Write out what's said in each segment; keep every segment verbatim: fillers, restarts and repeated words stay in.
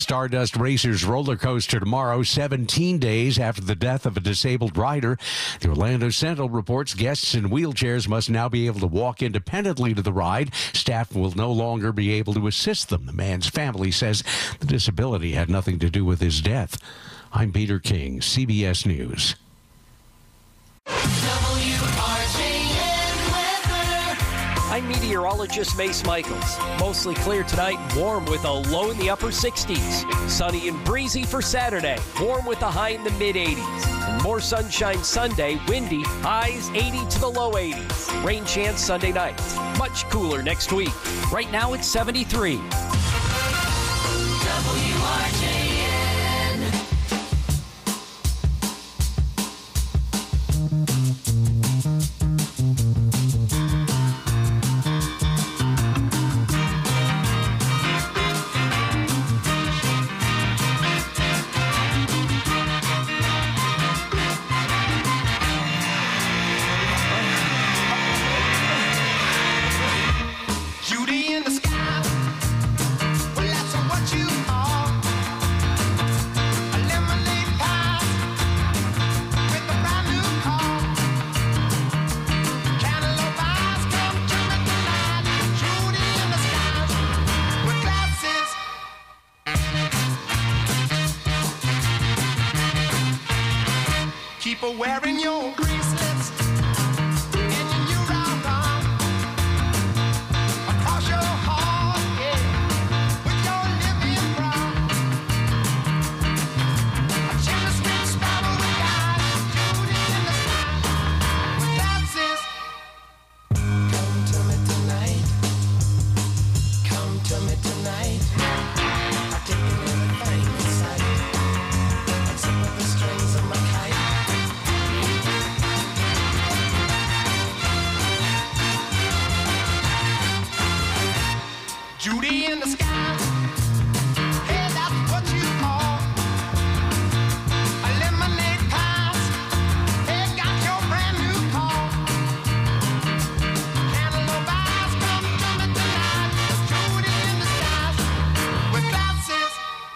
Stardust Racers roller coaster tomorrow, seventeen days after the death of a disabled rider. The Orlando Sentinel reports guests in wheelchairs must now be able to walk independently to the ride. Staff will no longer be able to assist them. The man's family says the disability had nothing to do with his death. I'm Peter King, C B S News. I'm meteorologist Mace Michaels. Mostly clear tonight, warm with a low in the upper sixties. Sunny and breezy for Saturday, warm with a high in the mid eighties. And more sunshine Sunday, windy, highs eighty to the low eighties. Rain chance Sunday night. Much cooler next week. Right now it's seventy-three. W R J N. Judy in the sky. Well, that's what you are. A lemonade pie with a brand new car. Cantaloupe eyes come to me tonight. Judy in the sky with glasses. Keep her wearing your bracelets and your new round arm. Across your heart, yeah, with your living brown. A chimney sweet sparrow we got, Judy in the sky with glasses. Come to me tonight. Come to me tonight. I've taken everything inside. Except for the strings of my kite. Judy in the sky. Hey, that's what you call a lemonade pie. Hey, got your brand new car. Cantaloupe eyes come to me tonight. Judy in the sky with glasses.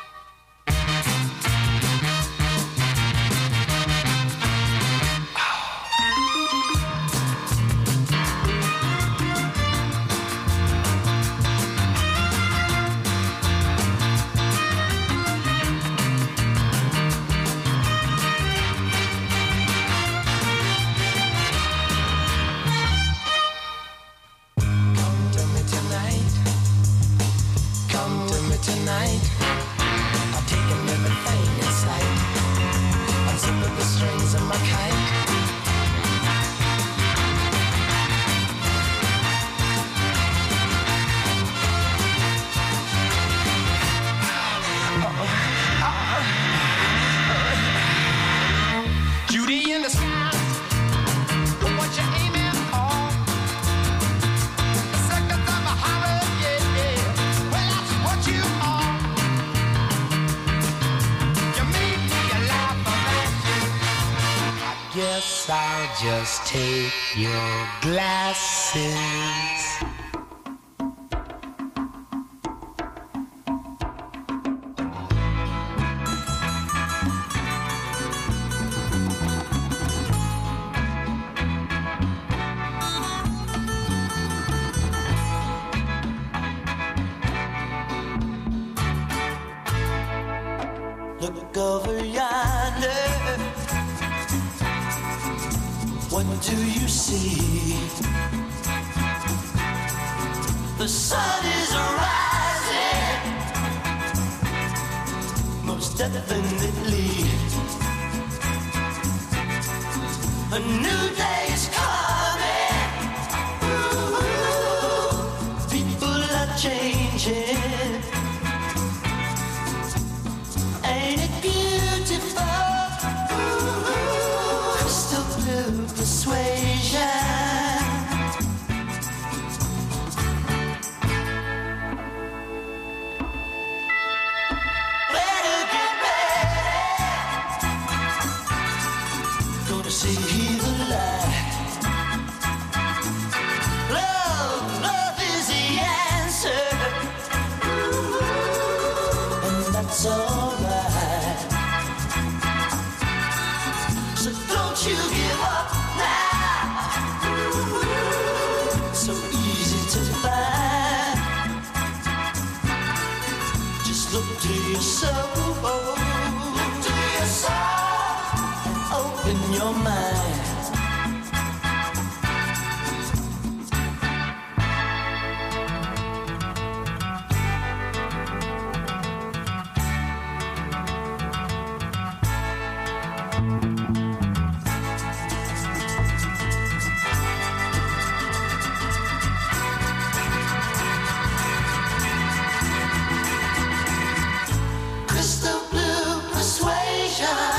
Come to me tonight. Come to me tonight. I've taken everything in sight. Unzipping the strings of my kite. Judy in the sky. What you aiming for? The circus of a horror, yeah, yeah. Well, that's what you are. You make me laugh at you. I guess I'll just take your glasses. Look over yonder. What do you see? The sun is rising, most definitely. A new day is coming. Ooh, people are changing. Ain't it beautiful? Ooh, crystal blue persuasion. Better get ready. Gonna see the light. Love, love is the answer. Ooh, and that's it's alright. So don't you give up now. So easy to find. Just look to yourself. Look to yourself and open your mind. Crystal blue persuasion.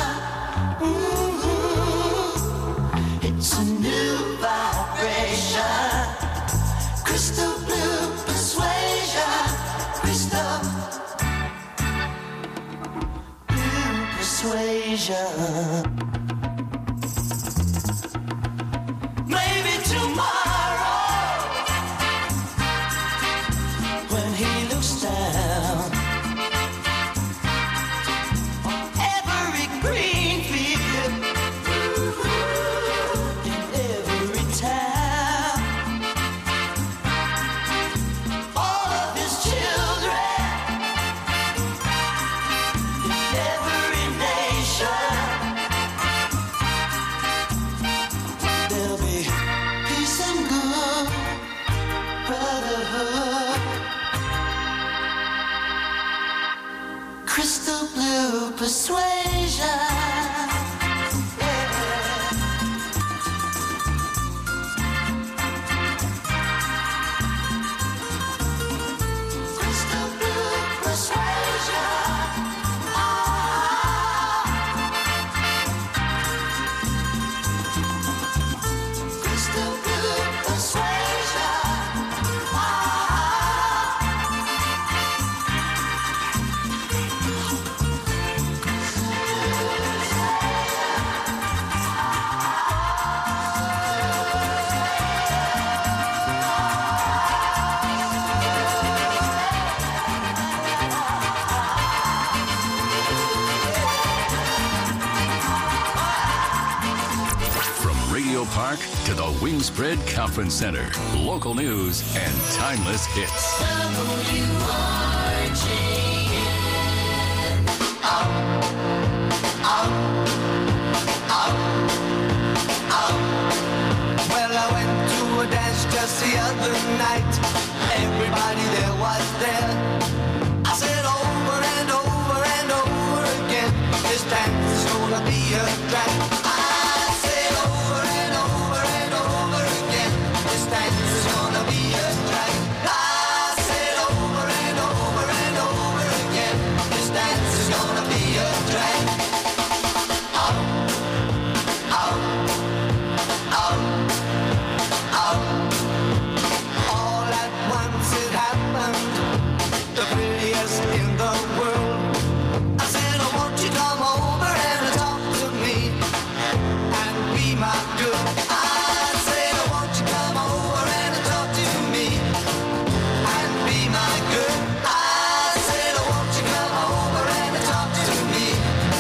Mm-hmm. It's a new vibration. Crystal blue persuasion. Crystal blue persuasion. Maybe tomorrow, when he looks down on every green field, in every town, all of his children, in every nation, there'll be peace and good brotherhood. Crystal blue persuasion. Yeah. Crystal blue persuasion. Ah. Crystal blue persuasion. Ah. From Radio Park to the Wingspread Conference Center, local news and timeless hits. Well, I went to a dance just the other night. Everybody there was there. I said over and over and over again, this dance is gonna be a drag. I said over and over and over again, this dance is gonna be a drag. I said over and over and over again, this dance is gonna be a drag. Out, out, out, out. All at once it happened, the prettiest in the world. I said, oh, won't you come over and talk to me and be my girl? I said, oh, won't you come over and talk to me and be my girl? I said, oh, won't you come over and talk to me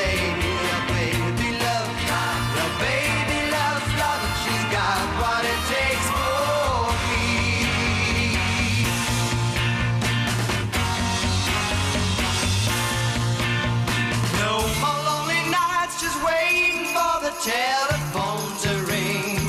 say, your baby love, your baby loves love, and she's got what it takes for me. No more lonely nights just waiting for the telephone to ring.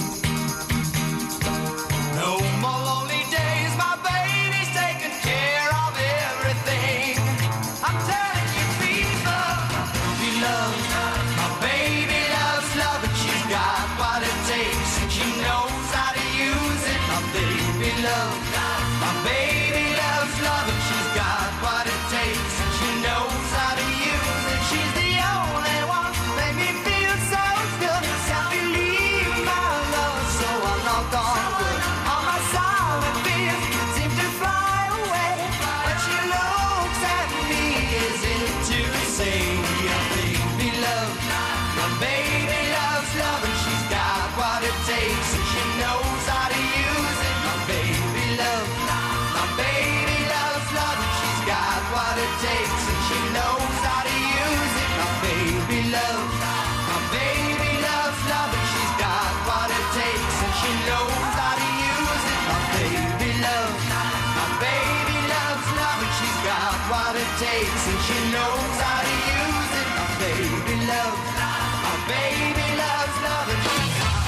No more lonely days, my baby's taking care of everything. I'm telling you, people, we love. My baby loves love, and she's got what it takes, and she knows how to use it. My baby love. My baby loves love, and she's got what it takes, and she knows how to use it. She's the only one, make me feel so good. Can't believe my love, so I knocked on wood. All my silent fears seem to fly away. When she looks at me, is it to say, your baby love, my baby loves love, and she's got what it takes, and she knows how to use it. My baby love, my baby loves love, and she's got what it takes, and she knows how to use it. My baby love, my baby loves love, and she's got what it takes, and she knows how to use it. My baby love, my baby loves love, and she's got what it takes, and she knows how to use it. My baby love, my baby loves love, and she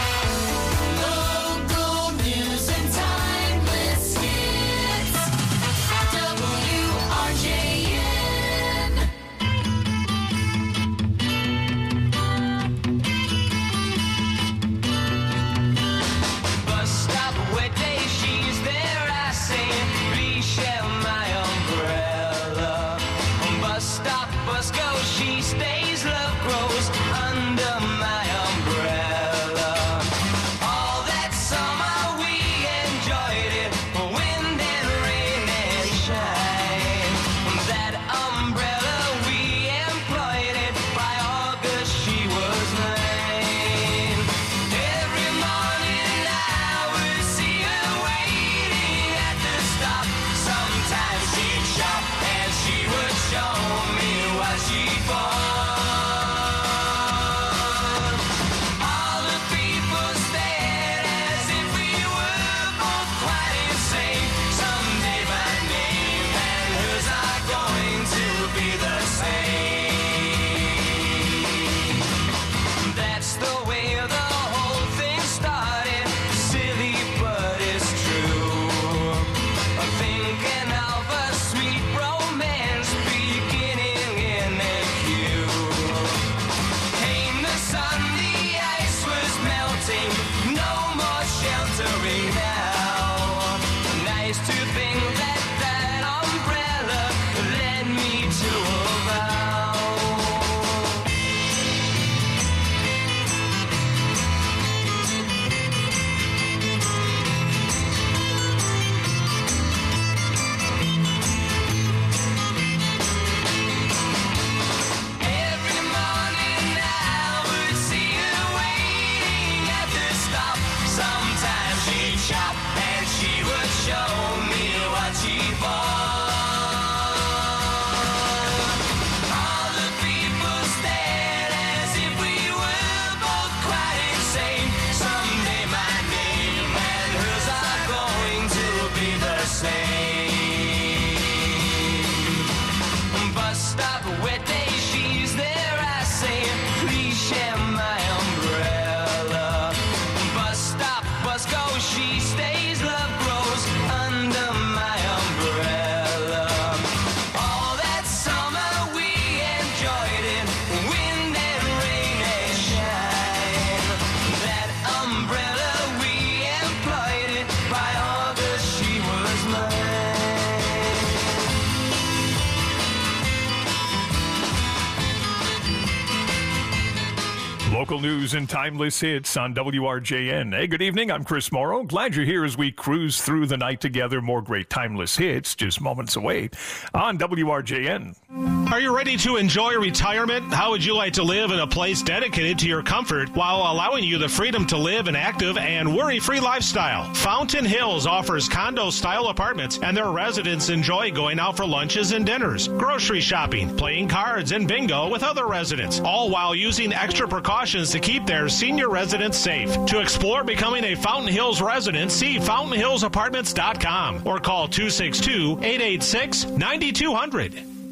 Local news and timeless hits. W R J N. bus stop where day she's there. I say, please share my umbrella. Bus stop, bus go, she stays. Love grows under my umbrella. All that summer we enjoyed it, wind and rain and shine. That umbrella we employed it. By August she was mine. Every morning I would see her waiting at the stop. Sometimes she'd shop and she would show me what she bought. Local news and timeless hits on W R J N. Hey, good evening. I'm Chris Morrow. Glad you're here as we cruise through the night together. More great timeless hits just moments away on W R J N. Are you ready to enjoy retirement? How would you like to live in a place dedicated to your comfort while allowing you the freedom to live an active and worry-free lifestyle? Fountain Hills offers condo-style apartments, and their residents enjoy going out for lunches and dinners, grocery shopping, playing cards, and bingo with other residents, all while using extra precautions to keep their senior residents safe. To explore becoming a Fountain Hills resident, see fountain hills apartments dot com or call two six two, eight eight six, nine two zero zero.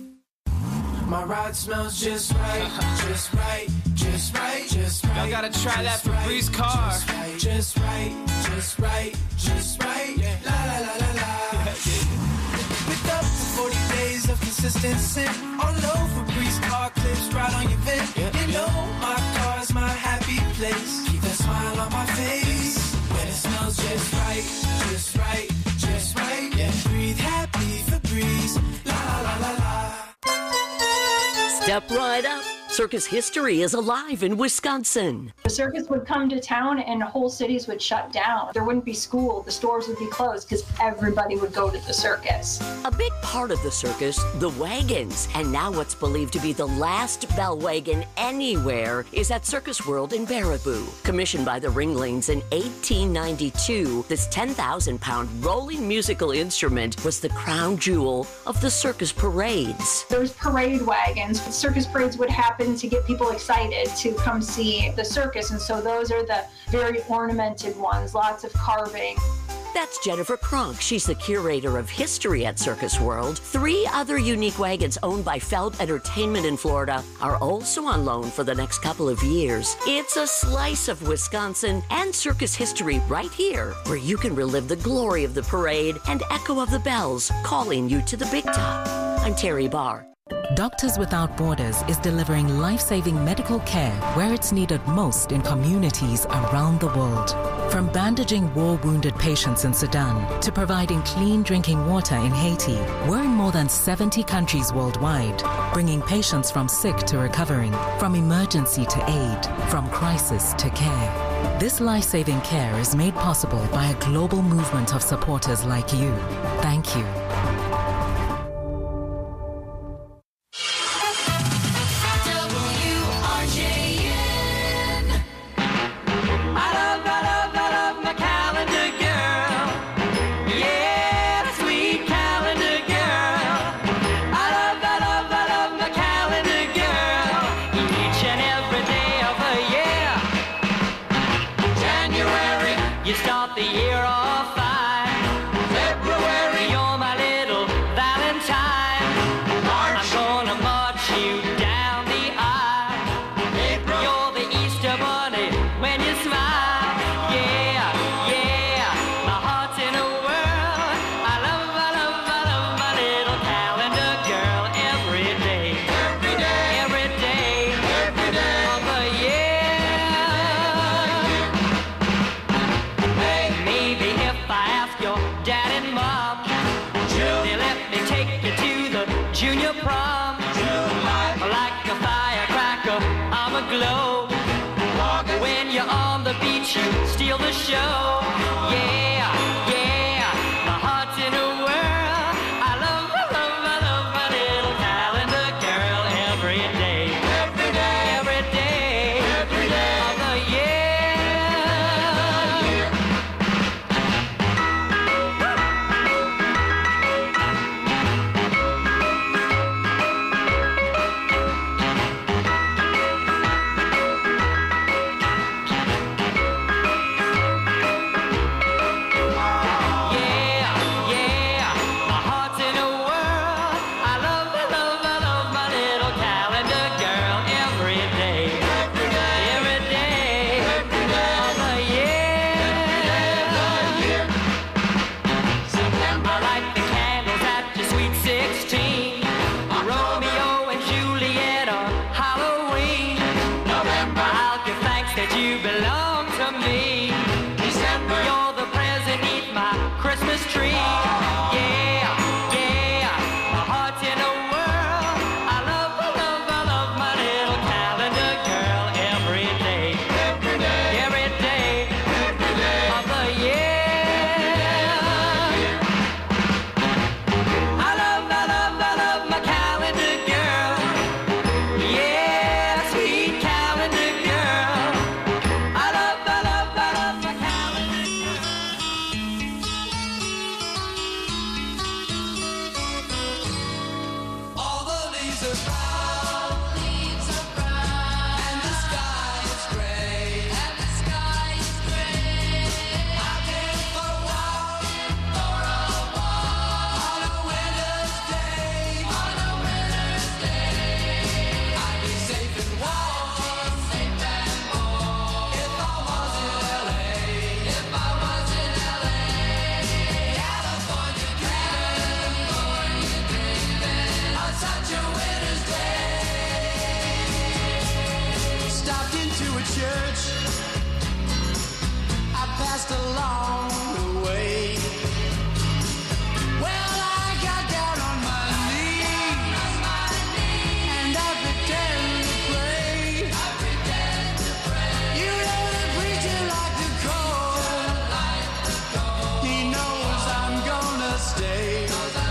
My ride smells just right, just right, just right, just right. Y'all gotta try that Febreze car. Just right, just right, just right, just right. Yeah. La la la la la. Picked up for forty days of consistent scent. All over Febreze car clips right on your vent. Yeah. You know my car's my happy place. Keep that smile on my face when it smells just right, just right, just right. Yeah. Breathe happy Febreze. La la la la la. Step right up. Circus history is alive in Wisconsin. The circus would come to town and whole cities would shut down. There wouldn't be school, the stores would be closed because everybody would go to the circus. A big part of the circus, the wagons. And now what's believed to be the last bell wagon anywhere is at Circus World in Baraboo. Commissioned by the Ringlings in eighteen ninety-two, this ten thousand pound rolling musical instrument was the crown jewel of the circus parades. There's parade wagons. Circus parades would happen to get people excited to come see the circus, and so those are the very ornamented ones, lots of carving. That's Jennifer Kronk. She's the curator of history at Circus World. Three other unique wagons owned by Feld Entertainment in Florida are also on loan for the next couple of years. It's a slice of Wisconsin and circus history right here, where you can relive the glory of the parade and echo of the bells calling you to the big top. I'm Terry Barr. Doctors Without Borders is delivering life-saving medical care where it's needed most in communities around the world. From bandaging war-wounded patients in Sudan to providing clean drinking water in Haiti, we're in more than seventy countries worldwide, bringing patients from sick to recovering, from emergency to aid, from crisis to care. This life-saving care is made possible by a global movement of supporters like you. Thank you. Steal the show, yeah, yeah. My heart's in a whirl. I love, I love, I love my little calendar girl every day, every day, every day, every day of the year. a church I passed along the way. Well, I got down on my knees and I pretend to pray. You know the preacher like to call. He knows I'm gonna stay.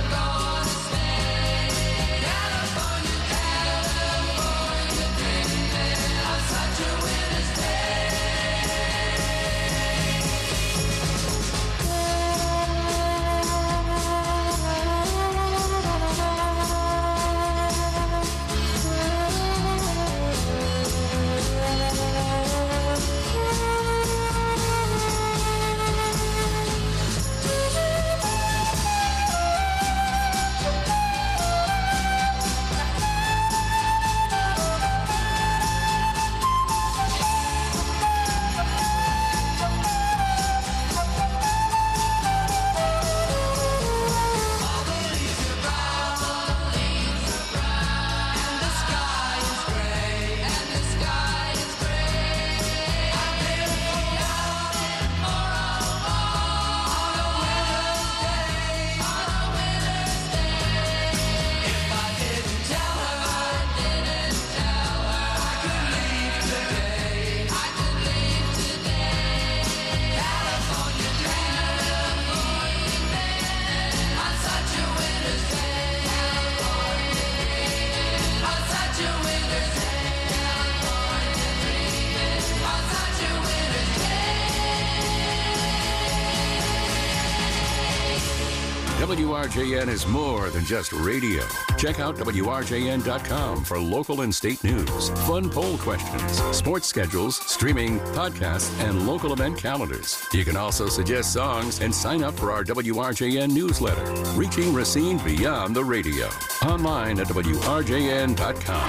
W R J N is more than just radio. Check out W R J N dot com for local and state news, fun poll questions, sports schedules, streaming, podcasts, and local event calendars. You can also suggest songs and sign up for our W R J N newsletter, reaching Racine beyond the radio. Online at W R J N dot com.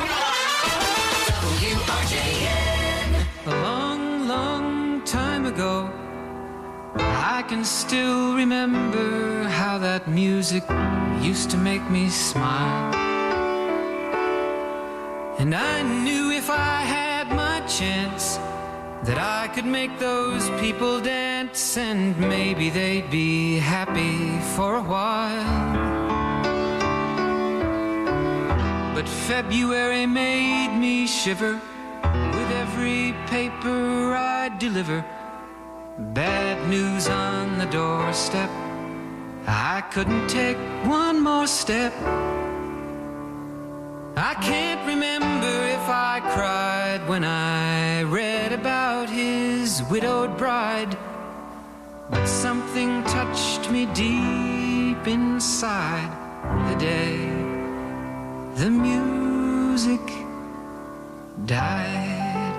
W R J N. A long, long time ago, I can still remember how that music used to make me smile. And I knew if I had my chance that I could make those people dance, and maybe they'd be happy for a while. But February made me shiver with every paper I deliver. Bad news on the doorstep. I couldn't take one more step. I can't remember if I cried when I read about his widowed bride, but something touched me deep inside the day the music died.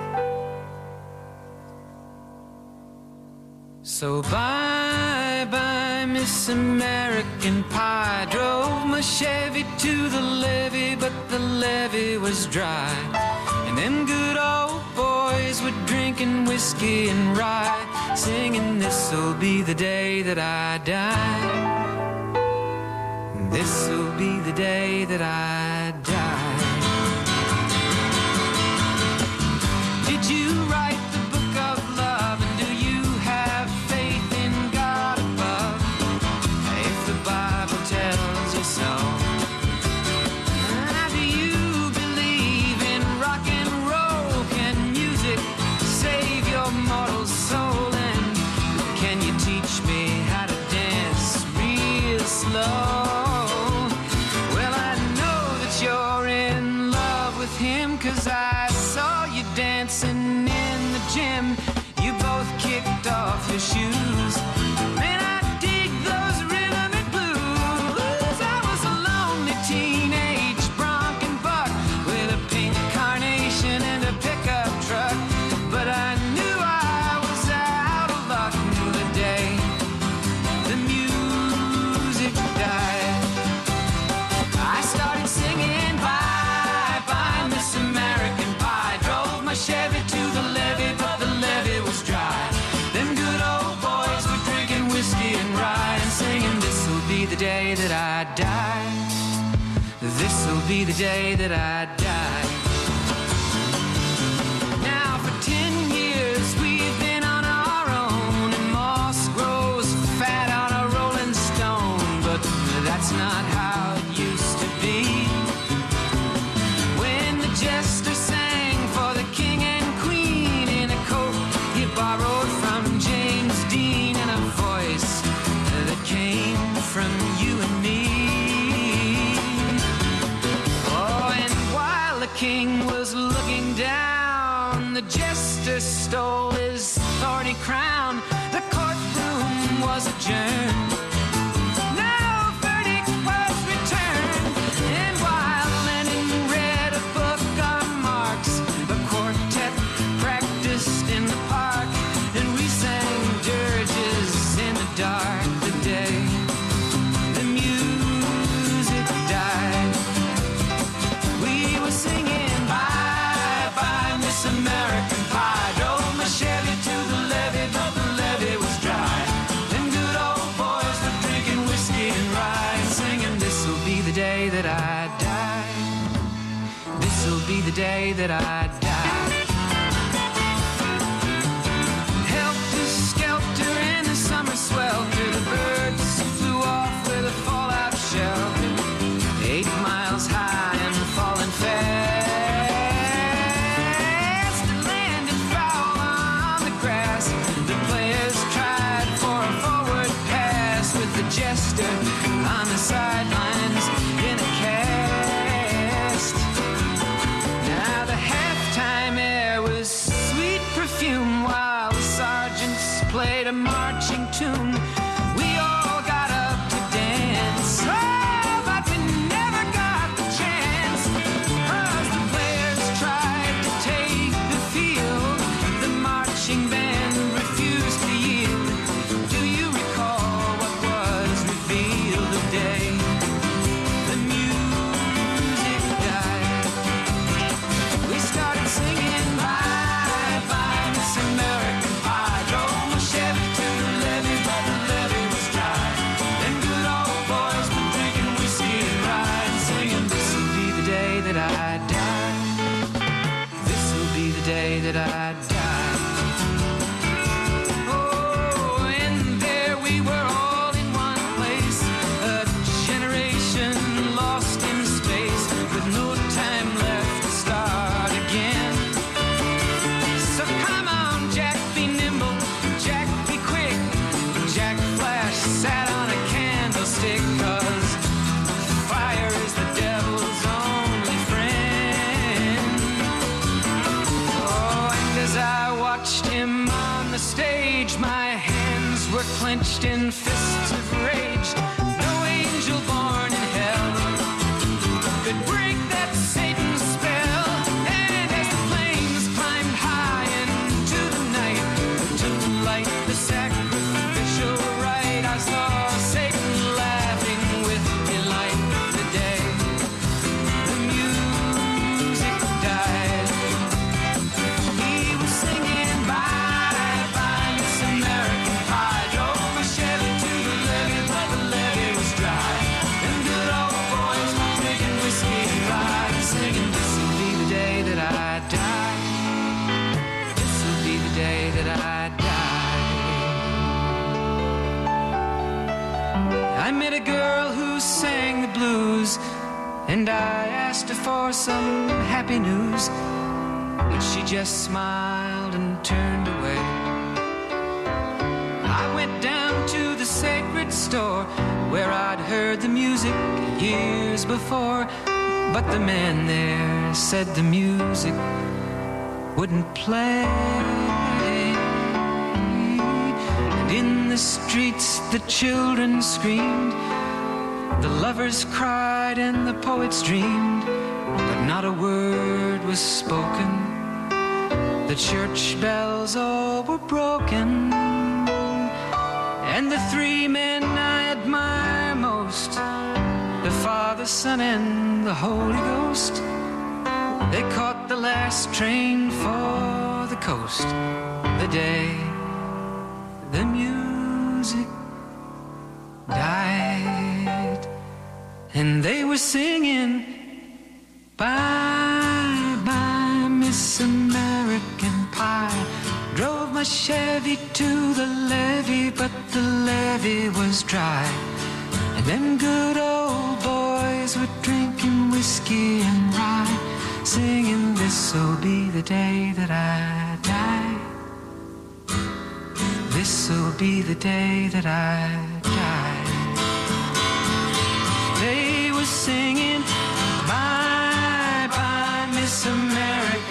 So bye bye Miss American Pie. Drove my Chevy to the levee, but the levee was dry. And them good old boys were drinking whiskey and rye, singing this'll be the day that I die. This'll be the day that I die. Did you write the book of love? And do you have faith in God above? If the Bible tells you so. Ah, do you believe in rock and roll? Can music save your mortal soul? And can you teach me how to dance real slow? Well, I know that you're in love with him, 'cause I saw you dancing in the gym. You both kicked off your shoes. Man, I dig those rhythmic blues. I was a lonely teenage bronc and buck with a pink carnation and a pickup truck, but I knew I was out of luck the day the music died. I started singing bye bye Miss American Pie. Drove my Chevy to the levee, but the levee was dry. Them good old boys were drinking whiskey and rye and singing this'll be the day that I die. This'll be the day that I die. Now for ten looking down. The jester stole his thorny crown. The courtroom was adjourned. No verdict was returned. And while Lenin read a book on Marx, the quartet practiced in the park, and we sang dirges in the dark. The day the music died, we were singing bye bye Miss American Pie. Drove my Chevy to the levee, but the levee was dry. Them good old boys were drinking whiskey and rye, and singing, this'll be the day that I die. This'll be the day that I die. Helter skelter in the summer swelter, the birds flew off with a fallout shelter. Eight miles high and falling fast. It landed foul on the grass. The players tried for a forward pass, with the jester on the sidelines in a cast. Now the halftime air was sweet perfume, while the sergeants played a marching tune. We all got up to dance, oh, but we never got the chance, 'cause the players tried to take the field. The marching band refused to yield. Do you recall what was revealed the day the music died? We started singing bye bye Miss American Pie. Drove my Chevy to the levee, but the levee was dry. Them good old boys were drinking whiskey and rye, and singing, this'll be the day that I die. This'll be the day that I die. Oh, and there we were all in one place, a generation lost in space, with no time left to start again. So come on, Jack, be nimble, Jack, be quick. Jack Flash sat on a candlestick, 'cause fire is the devil's only friend. Oh, and as I watched him on the stage, my hands were clenched in fists of rage. No angel born in hell could break that Satan's spell. And as the flames climbed high into the night to light the sacrificial rite, I saw Satan laughing with delight. The day the music died, he was singing bye bye Miss American Pie. Drove my Chevy to the levee, but the levee was dry. Them good old boys were drinking whiskey and rye, and singing, this'll be the day that I die. This'll be the day that I die. I met a girl who sang the blues, and I asked her for some happy news, but she just smiled and turned away. I went down to the sacred store where I'd heard the music years before, but the man there said the music wouldn't play. And in the streets the children screamed, the lovers cried, and the poets dreamed, but not a word was spoken. The church bells all were broken, and the three men I admire most, the Father, Son, and the Holy Ghost, they caught the last train for the coast. The day the music died, and they were singing bye bye Miss American Pie. Drove my Chevy to the levee, but the levee was dry. And them good old boys were drinking whiskey and rye, singing, this'll be the day that I die. This'll be the day that I die. They were singing bye bye Miss America.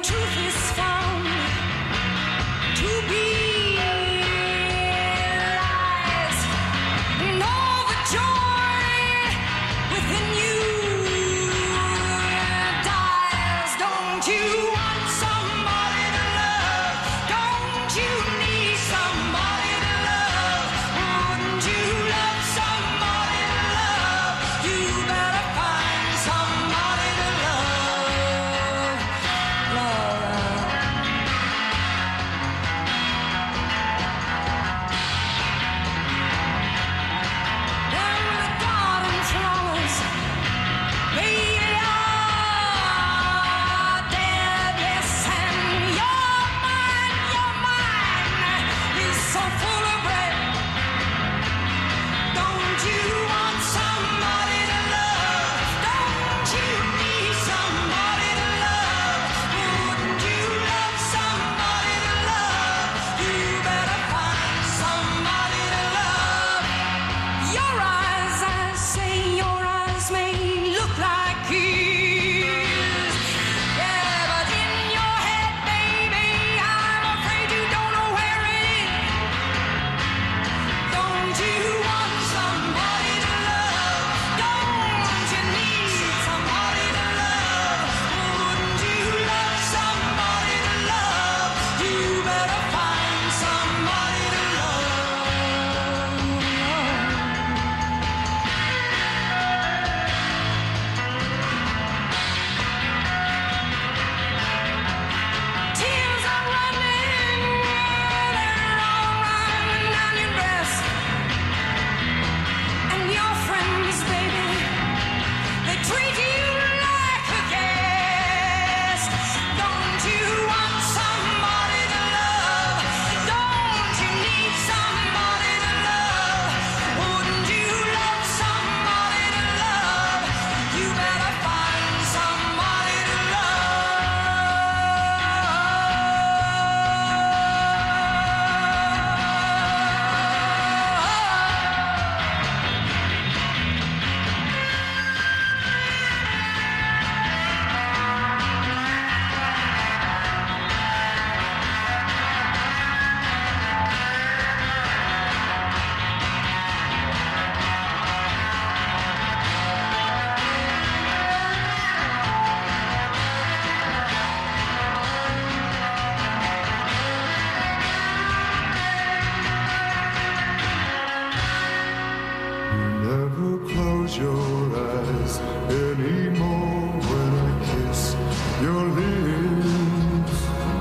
truth is found to be lies, and all the joy within you dies. Don't you want somebody to love? Don't you need somebody to love? Wouldn't you love somebody to love? You better find somebody to love. Love. Down the garden flowers, they are dead, yes, and your mind, your mind is so full of red. Don't you want somebody to love? Don't you need somebody to love? Wouldn't you love somebody to love? You better find somebody to love. Your eyes, I say, your eyes may look like his. Yeah, but in your head, baby, I'm afraid you don't know where it is. Don't you want somebody to love? Don't you need somebody to love? Wouldn't you love somebody to love? You better find somebody to love. Tears are running, they're all running down your breast. And your friends, baby, they treat you like a guest. Don't you want somebody to love? Don't you need somebody to love? Wouldn't you love somebody to love? You better find somebody to Never close your eyes anymore when I kiss your lips.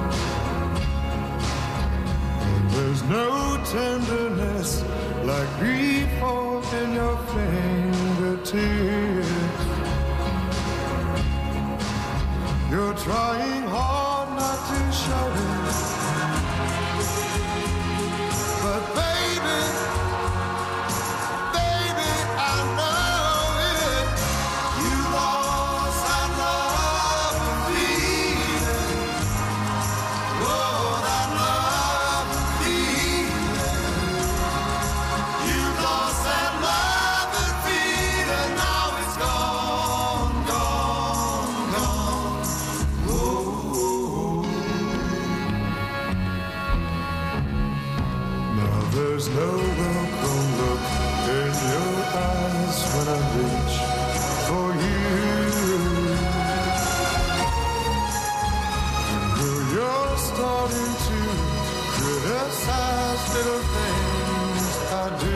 And there's no tenderness like before in your fingertips. You're trying hard not to show it, but baby, baby, I know it. You lost that love and feeling. Oh, that love and feeling. You lost that love and feeling. Now it's gone, gone, gone. Oh. Now there's no welcome look in your eyes when I reach for you. And though you're starting to criticize little things I do,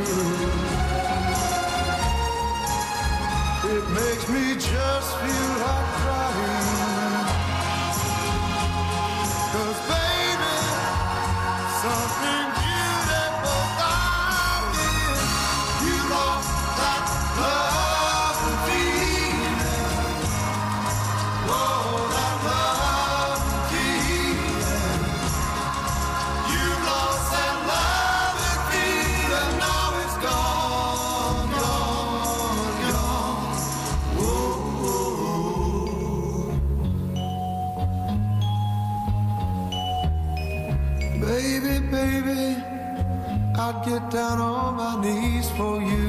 it makes me just feel like crying. 'Cause baby, something beautiful about it. You lost that love and feeling. Oh, that love and feeling. You lost that love and feeling. Now it's gone, gone, gone. Oh, baby, baby, I'd get down on my knees for you.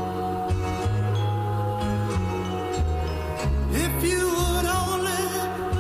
If you would only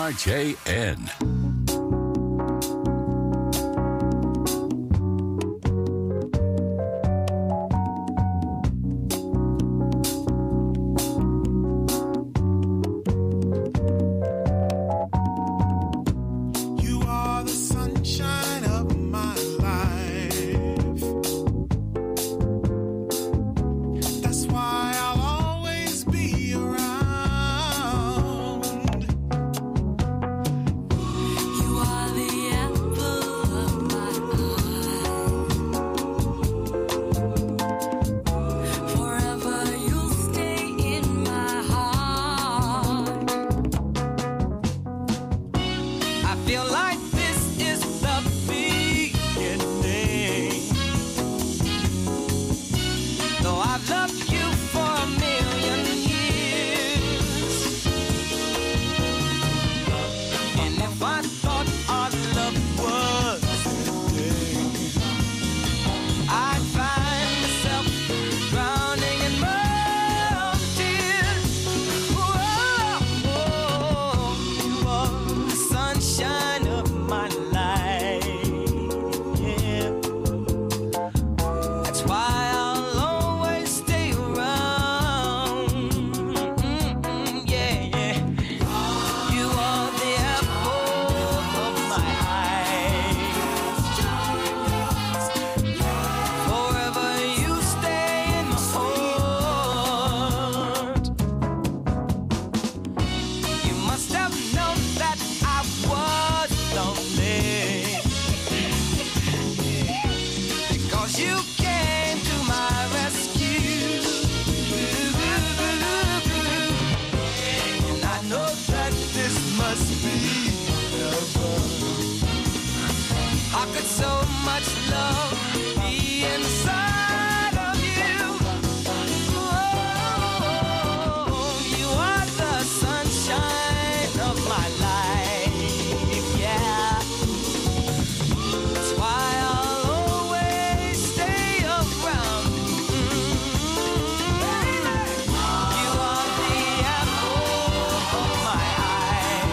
R J N. You are the sunshine of my life. That's why I'll always be around. You are the apple of my eye. Forever you'll stay in my heart. I feel like this is the beginning. Though I've loved you for a million years. And if I thought our love was ending, I'd find myself drowning in my own tears. Whoa, whoa, you are the sunshine of my life. Yeah. That's why I'll always stay around. Mm-mm, yeah, yeah. You are the apple of my eye. Forever you stay in my heart. You must have known that I was lonely, because you came to my rescue. And I know that this must be heaven. How could so much love be inside of you? Oh, you are the sunshine of my life, yeah. That's why I'll always stay around. You are the apple of my eye.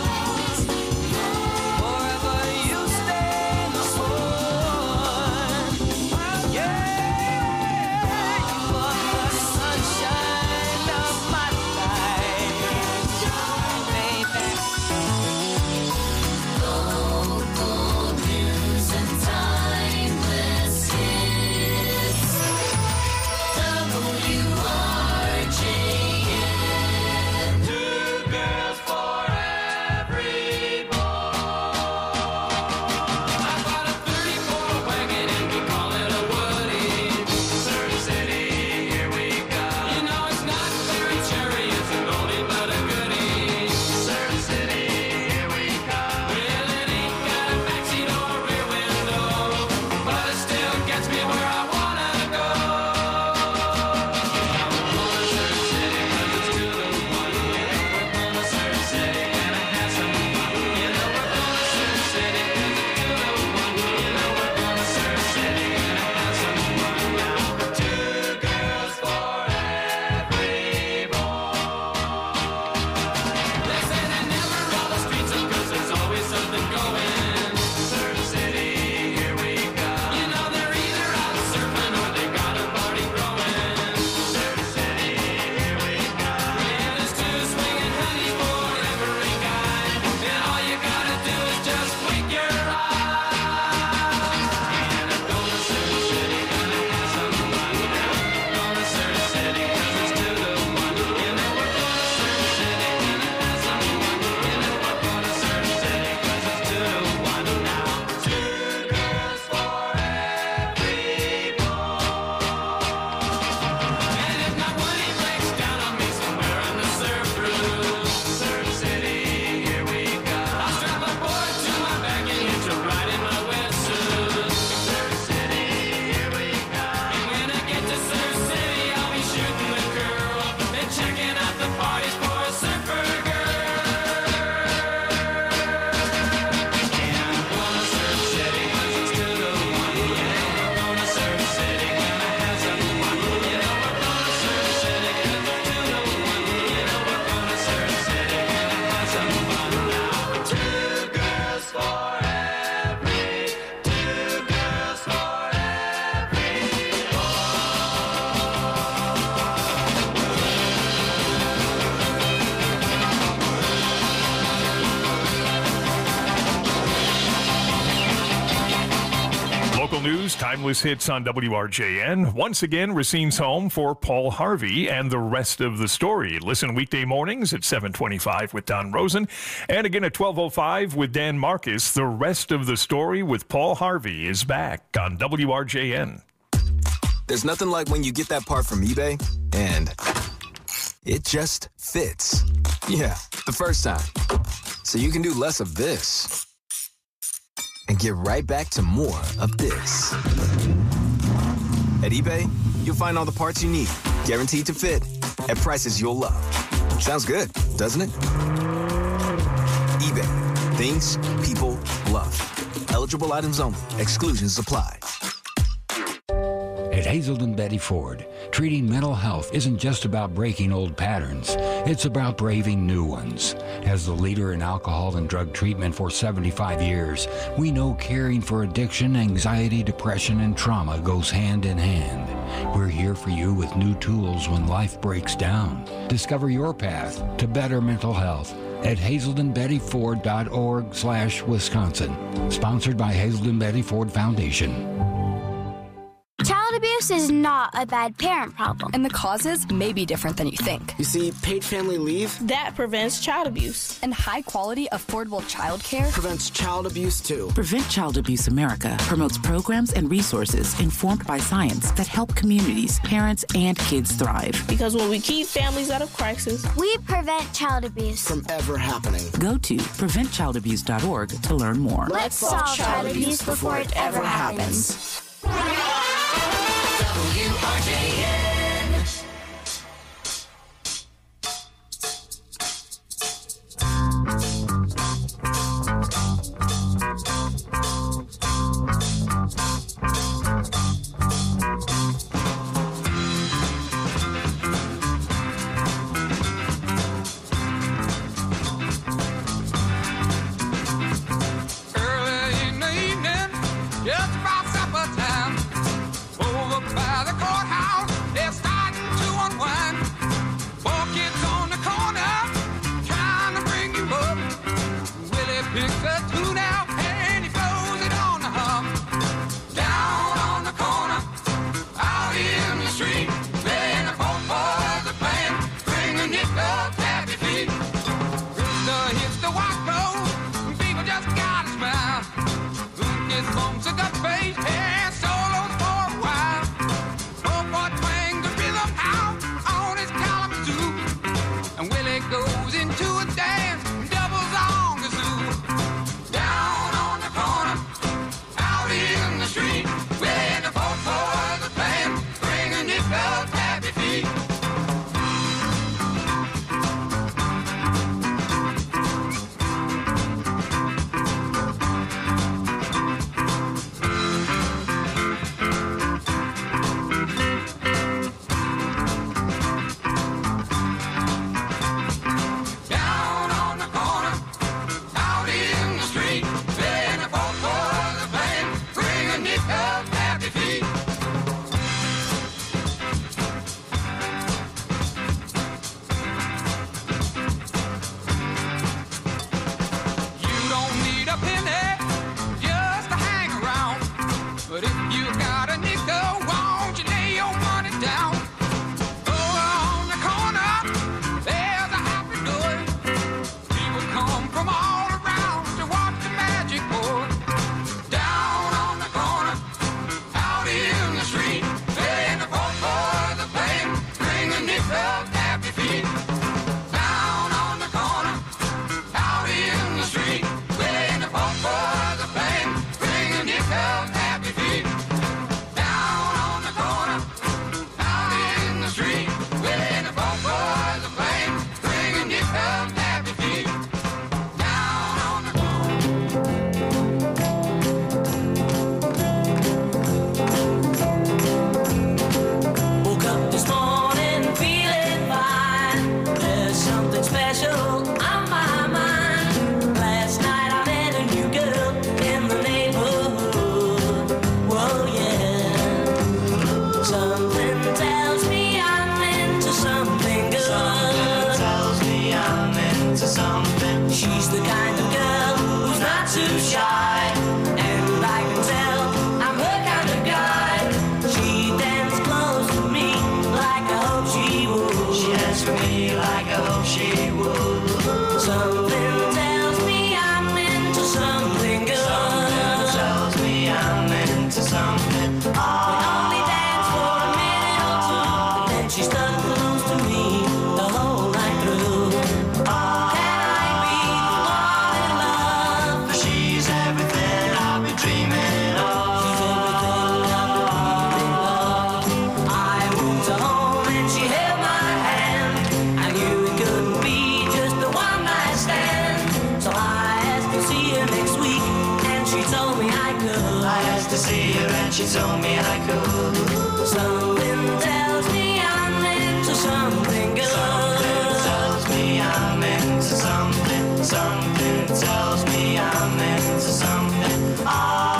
Forever you stay in my heart. news, timeless hits on W R J N. Once again, Racine's home for Paul Harvey and the rest of the story. Listen weekday mornings at seven twenty-five with Don Rosen. And again at twelve oh five with Dan Marcus. The rest of the story with Paul Harvey is back on W R J N. There's nothing like when you get that part from eBay and it just fits. Yeah, the first time. So you can do less of this and get right back to more of this. At eBay, you'll find all the parts you need, guaranteed to fit, at prices you'll love. Sounds good, doesn't it? eBay, things people love. Eligible items only. Exclusions apply. At Hazelden Betty Ford, treating mental health isn't just about breaking old patterns. It's about braving new ones. As the leader in alcohol and drug treatment for seventy-five years, we know caring for addiction, anxiety, depression, and trauma goes hand in hand. We're here for you with new tools when life breaks down. Discover your path to better mental health at hazelden betty ford dot org slash Wisconsin. Sponsored by Hazelden Betty Ford Foundation. Child abuse is not a bad parent problem. And the causes may be different than you think. You see, paid family leave, that prevents child abuse. And high-quality, affordable child care prevents child abuse, too. Prevent Child Abuse America promotes programs and resources informed by science that help communities, parents, and kids thrive. Because when we keep families out of crisis, we prevent child abuse from ever happening. Go to prevent child abuse dot org to learn more. Let's solve child abuse before it ever happens. W R J N. Early in the evening, just about supper time. Over by the courthouse, they're starting to unwind. Four kids on the corner, trying to bring you up. Willie picks a tune out and he throws it on the hum. Down on the corner, out in the street, playing the folk boys are playing, bring a nickel, tap your feet. Rooster hits the white clothes, people just gotta smile. Who gets bumps a gut face and solos for a while. Oh boy, twang the rhythm out on his Kalamazoo. And Willie goes into a dance, doubles on the zoo. Down on the corner, out in the street, Willie the folk boys are playing, bring a nickel, tap your feet. Down on the corner, out in the street, playing the folk boys are playing, bring a nickel, tap your feet. You don't need a penny just to hang around, but if you got a nickel, won't you lay your money down? Over on the corner, there's a happy door. People come from all around to watch the magic pour. Down on the corner, out in the street, playing the folk boys are playing, bring a nickel, tap your feet. Down on the corner, out in the street, playing the folk boys are playing, bring a nickel, tap your feet. Down on the corner, out in the street, playing the folk boys are playing, bring a nickel, tap your feet. Down on the Woke up this morning feeling fine. There's something special on my mind. Last night I met a new girl in the neighborhood. Whoa, yeah. Something tells me I'm into something good. Something tells me I'm into something. She's the kind of girl who's not too shy. And I can tell I'm her kind told me I could. I asked to see her and she told me I could. Something tells me I'm into something good. Something tells me I'm into something. Something tells me I'm into something. Ah.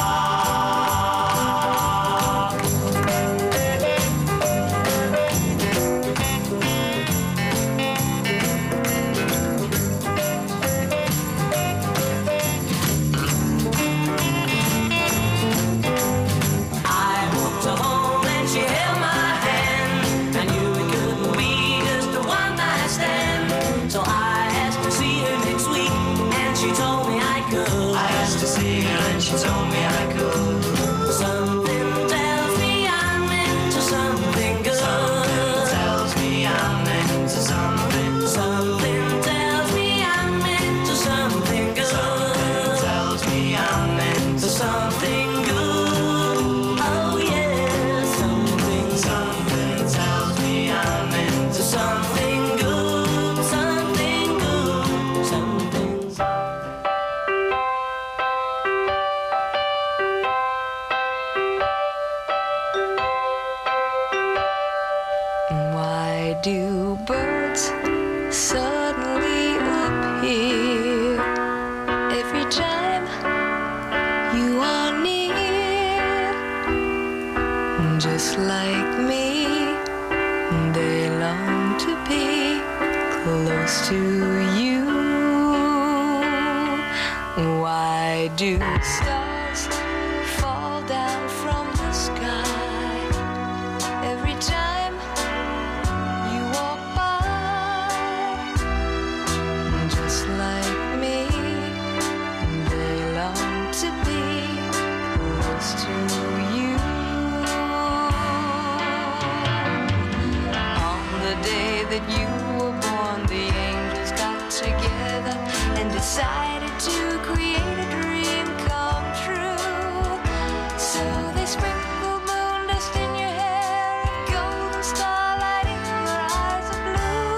She told me I could. Something tells me I'm into something good. Something tells me I'm into something. Something tells me I'm into something good. Something tells me I'm into something good. Oh yeah, something. Something tells me I'm into something good. Something good. Something. Why do birds suddenly appear every time you are near? Just like me, they long to be close to you. Why do stars fall down from the sky every time you walk by? Just like me, they long to be close to you. On the day that you were born, the angels got together and decided to create a dream come true. So they sprinkled moon dust in your hair and golden starlight in your eyes of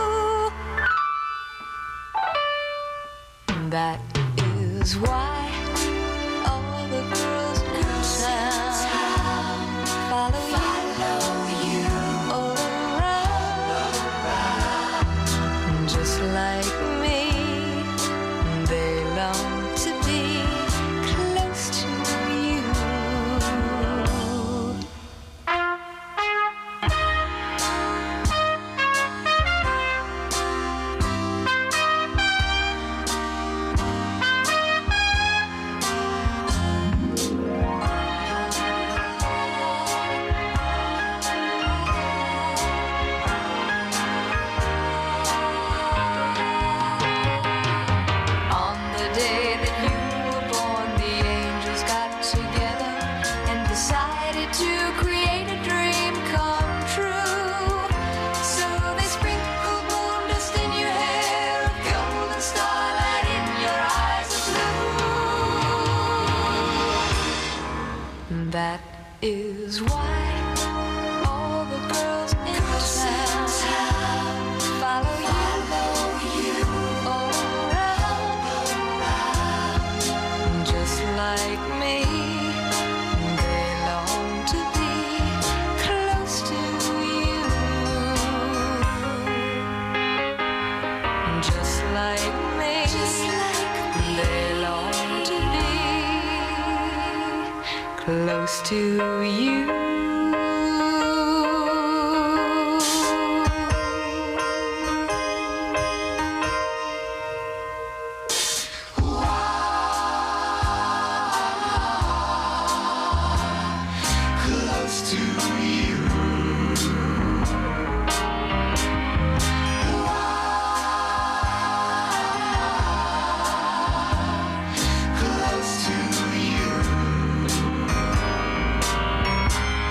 blue. That is why all the girls in town follow, follow you all around. Just like me, they long to be close to you. On the day that you were born, the angels got together and decided to create a dream come true. So they sprinkled moon dust in your hair, a golden starlight in your eyes of blue. That is why all the girls in town follow you all around. Just like me, they long to be close to you. Just like me, they long to be close to you. Close to you. Close to you.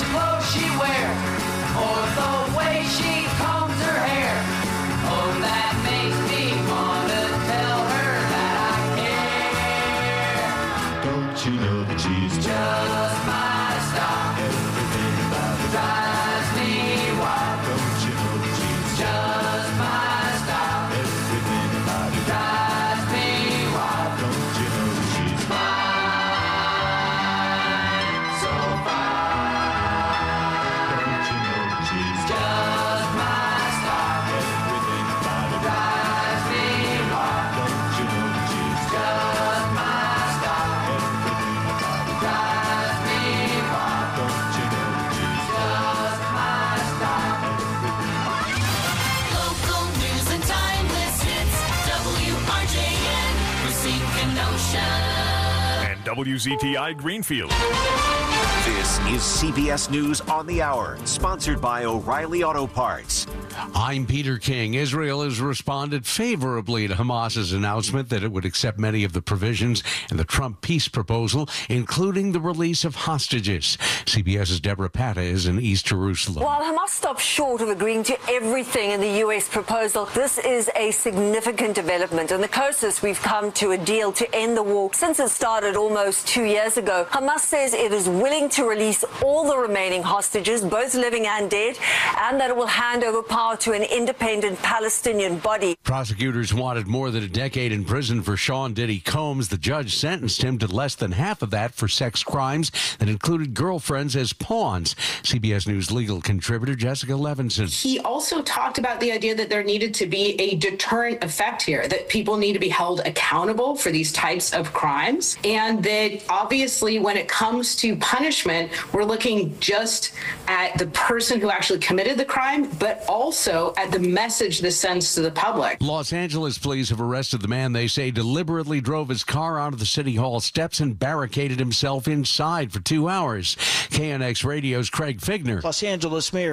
clothes she wears, or the way she combs her hair. Oh, that makes me wanna tell her that I care. Don't you know that she's Just my star. everything about it? Drives me wild. Don't you know that she's Just my star. everything about it? Drives me wild. Don't you know that she's Fine, so fine. Don't you know that she's Just my star. everything about it? Drives me wild. Don't you know that she's Just my star. everything about it? Drives me wild. Don't you know that she's Just my star. Local news and timeless hits. W R J N, Racine Kenosha. And W Z T I Greenfield. This is C B S News on the Hour, sponsored by O'Reilly Auto Parts. I'm Peter King. Israel has responded favorably to Hamas's announcement that it would accept many of the provisions in the Trump peace proposal, including the release of hostages. CBS's Deborah Patta is in East Jerusalem. While Hamas stopped short of agreeing to everything in the U S proposal, this is a significant development and the closest we've come to a deal to end the war since it started almost two years ago. Hamas says it is willing to release all the remaining hostages, both living and dead, and that it will hand over power to an independent Palestinian body. Prosecutors wanted more than a decade in prison for Sean Diddy Combs. The judge sentenced him to less than half of that for sex crimes that included girlfriends as pawns. C B S News legal contributor Jessica Levinson. He also talked about the idea that there needed to be a deterrent effect here, that people need to be held accountable for these types of crimes, and that obviously when it comes to punishment, we're looking just at the person who actually committed the crime, but also at the message this sends to the public. Los Angeles police have arrested the man they say deliberately drove his car onto the City Hall steps and barricaded himself inside for two hours. K N X Radio's Craig Figner. Los Angeles Mayor